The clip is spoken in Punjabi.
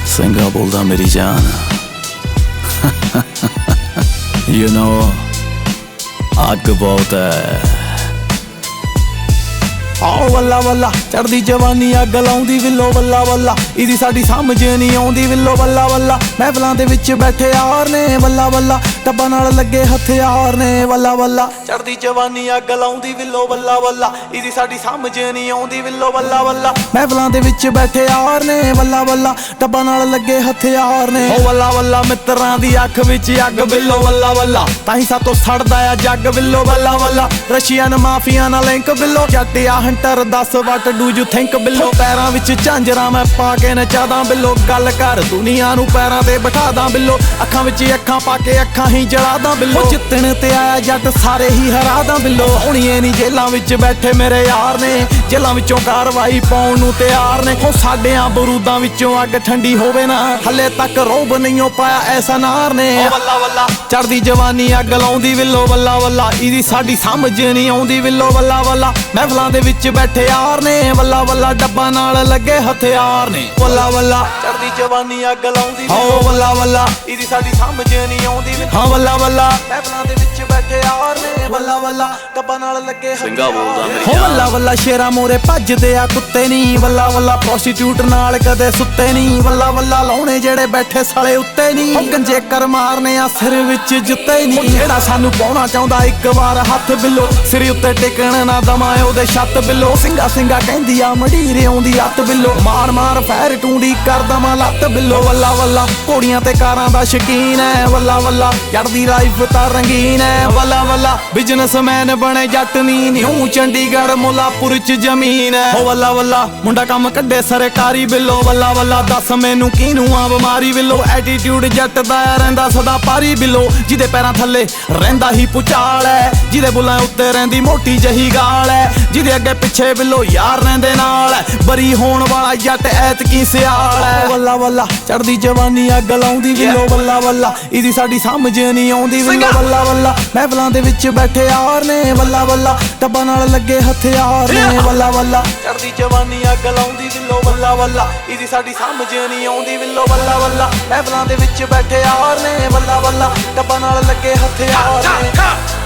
ਸਿੰਘਾ ਬੋਲਦਾ ਮੇਰੀ ਜਾਨ ਯੂ ਨੋ ਅੱਗ ਬਹੁਤ ਹੈ। ਆਓ ਵੱਲਾ ਵੱਲਾ ਚੜਦੀ ਜਵਾਨੀ ਅੱਗ ਲਾਉਂਦੀ ਵਿਲੋ ਵੱਲਾ ਵੱਲਾ, ਇਹਦੀ ਸਾਡੀ ਸਮਝ ਨਹੀਂ ਆਉਂਦੀ ਵਿਲੋ ਵੱਲਾ ਵੱਲਾ। ਮਹਿਫਲਾਂ ਦੇ ਵਿੱਚ ਬੈਠੇ ਯਾਰ ਨੇ ਵੱਲਾ ਵੱਲਾ, ਟੱਬਾਂ ਨਾਲ ਲੱਗੇ ਹਥਿਆਰ ਨੇ ਵੱਲਾ ਵੱਲਾ। ਚੜਦੀ ਜਵਾਨੀ ਅੱਗ ਲਾਉਂਦੀ ਵਿਲੋ ਵੱਲਾ ਵੱਲਾ, ਇਹਦੀ ਸਾਡੀ ਸਮਝ ਨਹੀਂ ਆਉਂਦੀ ਵਿਲੋ ਵੱਲਾ ਵੱਲਾ। ਮਹਿਫਲਾਂ ਦੇ ਵਿੱਚ ਬੈਠੇ ਯਾਰ ਨੇ ਵੱਲਾ ਵੱਲਾ, ਟੱਬਾਂ ਨਾਲ ਲੱਗੇ ਹਥਿਆਰ ਨੇ ਓ ਵੱਲਾ ਵੱਲਾ। ਮਿੱਤਰਾਂ ਦੀ ਅੱਖ ਵਿੱਚ ਅੱਗ ਵਿਲੋ ਵੱਲਾ ਵੱਲਾ, ਤਾਂ ਹੀ ਸਾਤੋਂ ਸੜਦਾ ਆ ਜੱਗ ਵਿਲੋ ਵੱਲਾ ਵੱਲਾ। ਰਸ਼ੀਅਨ ਮਾਫੀਆ ਨਾਲ ਲਿੰਕ ਬਿੱਲੋ, ਜੱਟ ਆ hunter 10 what do you think ਬਿੱਲੋ। ਪੈਰਾਂ ਵਿੱਚ ਝਾਂਜਰਾਂ ਮੈਂ ਪਾ ਕੇ ਨਚਾਦਾ ਬਿੱਲੋ, ਗੱਲ ਕਰ ਦੁਨੀਆ ਨੂੰ ਪੈਰਾਂ ਤੇ ਬਿਠਾਦਾ ਬਿੱਲੋ। ਅੱਖਾਂ ਵਿੱਚ ਅੱਖਾਂ ਪਾ ਕੇ ਅੱਖਾਂ ਹੀ ਜਲਾਦਾ ਬਿੱਲੋ, ਜਿੱਤਣ ਤੇ ਆਇਆ ਜੱਟ ਸਾਰੇ ਹੀ ਹਰਾਦਾ ਬਿੱਲੋ। ਹੁਣੀਏ ਨੀ ਜੇਲਾਂ ਵਿੱਚ ਬੈਠੇ ਮੇਰੇ ਯਾਰ ਨੇ, ਜੇਲਾਂ ਵਿੱਚੋਂ ਕਾਰਵਾਈ ਪਾਉਣ ਨੂੰ ਤਿਆਰ ਨੇ। ਹੋ ਸਾਡਿਆਂ ਬਰੂਦਾਂ ਵਿੱਚੋਂ ਅੱਗ ਠੰਡੀ ਹੋਵੇ ਨਾ, ਹਲੇ ਤੱਕ ਰੋਬ ਨਹੀਂ ਪਾਇਆ ਐਸਾ ਨਾਰ ਨੇ ਵੱਲਾ ਵੱਲਾ। ਚੜਦੀ ਜਵਾਨੀ ਅੱਗ ਲਾਉਂਦੀ ਵਿਲੋ ਵੱਲਾ ਵੱਲਾ, ਇਹਦੀ ਸਾਡੀ ਸਮਝ ਨਹੀਂ ਆਉਂਦੀ ਵਿਲੋ ਵੱਲਾ ਵੱਲਾ। ਮਹਿਫਲਾਂ ਦੇ ਵਿੱਚ ਬੈਠੇ ਯਾਰ ਨੇ ਵੱਲਾ ਵੱਲਾ, ਡੱਬਾਂ ਨਾਲ ਲੱਗੇ ਹਥਿਆਰ ਨੇ ਵੱਲਾ ਵੱਲਾ। ਚੜਦੀ ਜਵਾਨੀ ਅੱਗ ਲਾਉਂਦੀ ਹੋ ਵੱਲਾ ਵੱਲਾ, ਇਹਦੀ ਸਾਡੀ ਸਮਝ ਨਹੀਂ ਆਉਂਦੀ ਹਾਂ ਵੱਲਾ ਵੱਲਾ। ਮਹਿਫਲਾਂ ਦੇ ਵਿੱਚ ਬੈਠੇ ਯਾਰ ਨੇ ਵੱਲਾ ਵੱਲਾ, ਡੱਬਾਂ ਨਾਲ ਲੱਗੇ ਸਿੰਘਾ ਬੋਲਦਾ ਮੇਰੀ ਹੋ ਵੱਲਾ ਵੱਲਾ। ਸ਼ੇਰਾਂ ਮੋਰੇ ਭੱਜਦੇ ਆ ਕੁੱਤੇ ਨੀ ਵੱਲਾ ਵੱਲਾ, ਪ੍ਰੋਸਟੀਟਿਊਟ ਨਾਲ ਕਦੇ ਸੁੱਤੇ ਨੀ ਵੱਲਾ ਵੱਲਾ। ਲਾਉਣੇ ਜਿਹੜੇ ਬੈਠੇ ਸਾਲੇ ਉੱਤੇ ਨੀ, ਗੰਜੇ ਕਰ ਮਾਰਨੇ ਆ ਸਿਰ ਵਿੱਚ ਜੁੱਤੇ ਨੀ। ਜਿਹੜਾ ਸਾਨੂੰ ਪਾਉਣਾ ਚਾਹੁੰਦਾ ਇੱਕ ਵਾਰ ਹੱਥ ਬਿੱਲੋ, ਸਿਰ ਉੱਤੇ ਟਿਕਣ ਨਾ ਦਵਾਂ ਉਹਦੇ ਛੱਤ ਬਿੱਲੋ। ਸਿੰਘਾ ਸਿੰਘਾ ਕਹਿੰਦੀ ਆ ਮਡੀਰ ਆਉਂਦੀ ਅੱਤ ਬਿੱਲੋ, ਮਾਰ ਮਾਰ ਫੈਰ ਟੂੰਡੀ ਕਰ ਦਵਾਂ ਲੱਤ ਬਿੱਲੋ ਵੱਲਾ ਵੱਲਾ। ਘੋੜੀਆਂ ਤੇ ਕਾਰਾਂ ਦਾ ਸ਼ਕੀਨ ਹੈ ਵੱਲਾ ਵੱਲਾ, ਚੜਦੀ ਲਾਈਫ ਤਾਂ ਰੰਗੀਨ ਹੈ ਵੱਲਾ ਵੱਲਾ। ਬਿਜ਼ਨਸਮੈਨ ਬਣੇ ਜੱਟ ਨੀ, ਨਿਊ ਚੰਡੀਗੜ੍ਹ ਮੁੱਲਾਪੁਰ ਚ ਜ਼ਮੀਨ ਹੈ ਹੋ ਵੱਲਾ ਵੱਲਾ। ਮੁੰਡਾ ਕੰਮ ਕੱਢੇ ਸਰਕਾਰੀ ਬਿੱਲੋ ਵੱਲਾ ਵੱਲਾ, ਦੱਸ ਮੈਨੂੰ ਕਿਹਨੂੰ ਆ ਬਿਮਾਰੀ ਬਿੱਲੋ। ਐਟੀਟਿਊਡ ਜੱਟ ਦਾ ਰਹਿੰਦਾ ਸਦਾ ਪਾਰੀ ਬਿੱਲੋ, ਜਿਹਦੇ ਪੈਰਾਂ ਥੱਲੇ ਰਹਿੰਦਾ ਹੀ ਪੁਚਾਲ ਹੈ, ਜਿਹਦੇ ਬੁੱਲਾਂ ਉੱਤੇ ਰਹਿੰਦੀ ਮੋਟੀ ਜਹੀ ਗਾਲ ਹੈ, ਜਿਹਦੇ ਅੱਗੇ ਪਿੱਛੇ ਬਿੱਲੋ ਯਾਰ ਰਹਿੰਦੇ ਨਾਲ। ਬਰੀ ਹੋਣ ਵਾਲਾ ਜੱਟ ਐਤਕੀ ਸਿਆਲ ਹੈ ਵੱਲਾ ਵੱਲਾ। ਚੜਦੀ ਜਵਾਨੀ ਅੱਗ ਲਾਉਂਦੀ ਵਿਲੋ ਵੱਲਾ ਵੱਲਾ, ਇਹਦੀ ਸਾਡੀ ਸਮਝ ਨਹੀਂ ਆਉਂਦੀ ਵਿਲੋ ਵੱਲਾ ਵੱਲਾ। ਮਹਿਫਲਾਂ ਦੇ ਵਿੱਚ ਬੈਠੇ ਯਾਰ ਨੇ ਵੱਲਾ ਵੱਲਾ, ਟੱਬਾਂ ਨਾਲ ਲੱਗੇ ਹਥਿਆਰ ਨੇ ਵੱਲਾ ਵੱਲਾ। ਚੜਦੀ ਜਵਾਨੀ ਅੱਗ ਲਾਉਂਦੀ ਵਿਲੋ ਵੱਲਾ ਵੱਲਾ, ਇਹਦੀ ਸਾਡੀ ਸਮਝ ਨਹੀਂ ਆਉਂਦੀ ਵਿਲੋ ਵੱਲਾ ਵੱਲਾ। ਮਹਿਫਲਾਂ ਦੇ ਵਿੱਚ ਬੈਠੇ ਯਾਰ ਨੇ ਵੱਲਾ ਵੱਲਾ, ਟੱਬਾਂ ਨਾਲ ਲੱਗੇ ਹਥਿਆਰ ਨੇ।